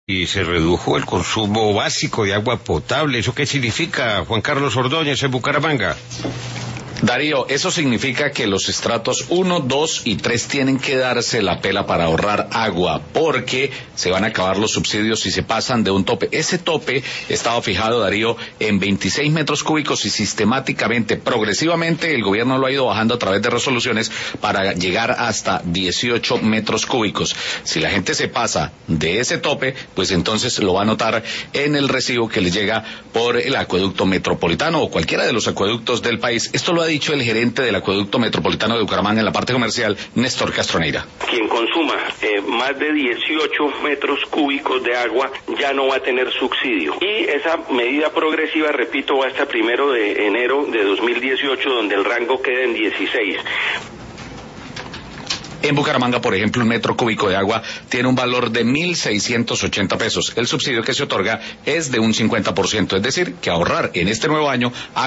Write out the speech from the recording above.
Y se redujo el consumo básico de agua potable. ¿Eso qué significa, Juan Carlos Ordóñez, en Bucaramanga? Darío, eso significa que los estratos 1, 2 y 3 tienen que darse la pela para ahorrar agua, porque se van a acabar los subsidios si se pasan de un tope. Ese tope estaba fijado, Darío, en 26 metros cúbicos y sistemáticamente, progresivamente, el gobierno lo ha ido bajando a través de resoluciones para llegar hasta 18 metros cúbicos. Si la gente se pasa de ese tope, pues entonces lo va a notar en el recibo que le llega por el acueducto metropolitano o cualquiera de los acueductos del país. Esto lo ha dicho el gerente del acueducto metropolitano de Bucaramanga en la parte comercial, Néstor Castroneira. Quien consuma más de 18 metros cúbicos de agua ya no va a tener subsidio. Y esa medida progresiva, repito, va hasta 1 de enero de 2018, donde el rango queda en 16. En Bucaramanga, por ejemplo, un metro cúbico de agua tiene un valor de 1.680 pesos. El subsidio que se otorga es de un 50%, es decir, que ahorrar en este nuevo año